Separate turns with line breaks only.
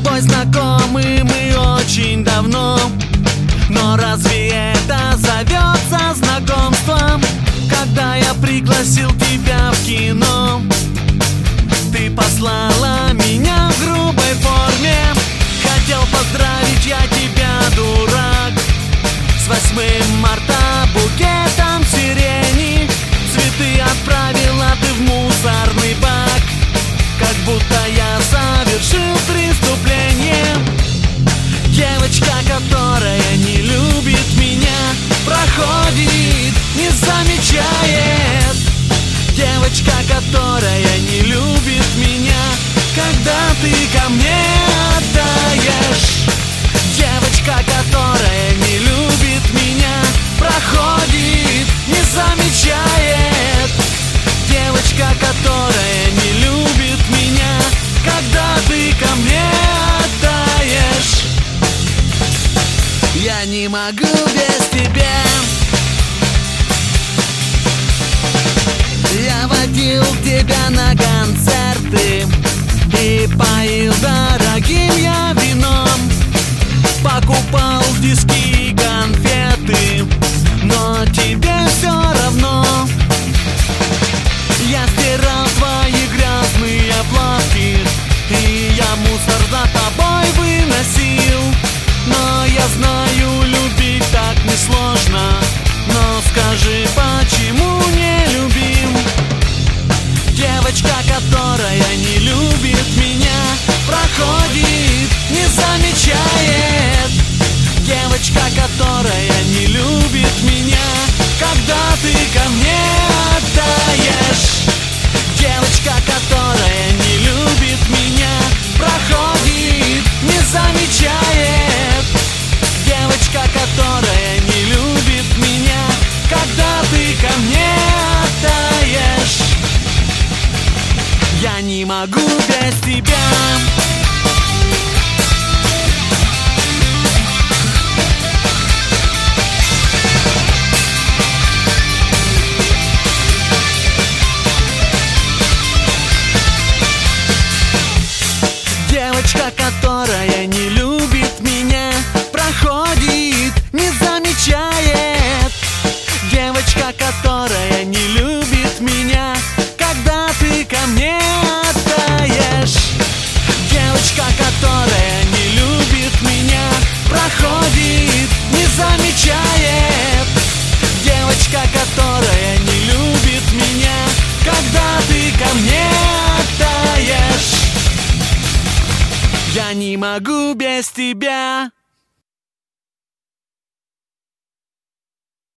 тобой знакомы мы очень давно, но разве это зовется знакомством? Когда я пригласил тебя в кино, ты послала меня в грубой форме. Хотел поздравить я тебя, дурак, с 8 марта букетом сирени. Цветы отправила ты в мусорный бак, как будто я совершил преступление. Девочка, которая не любит меня, проходит, не замечает. Девочка, которая не любит меня, когда ты ко мне отдаешь. Девочка, которая не любит меня, проходит, не замечает. Девочка, которая не любит меня, когда ты ко мне отдаешь. Я не могу без тебя. Я водил тебя на концерты и поил дорогим я вином, покупал диски и конфеты, но тебе все равно. Я стирал твои грязные плавки, и я мусор за тобой выносил. Но я знаю, любить так несложно, но скажи, почему не любим? Девочка, которая не любит меня, проходит, не замечает. Девочка, которая не любит меня, когда ты ко мне отдаешь. Девочка, которая не любит меня, проходит, не замечает. Девочка, которая не любит меня, когда ты ко мне отдаешь. Я не могу без тебя. Девочка, которая не любит меня, проходит, не замечает. Девочка, которая не любит меня, когда ты ко мне отдаешь. Девочка, которая не любит меня, проходит, не замечает. Девочка, которая не любит меня, когда ты ко мне отдаешь. Я не могу без тебя.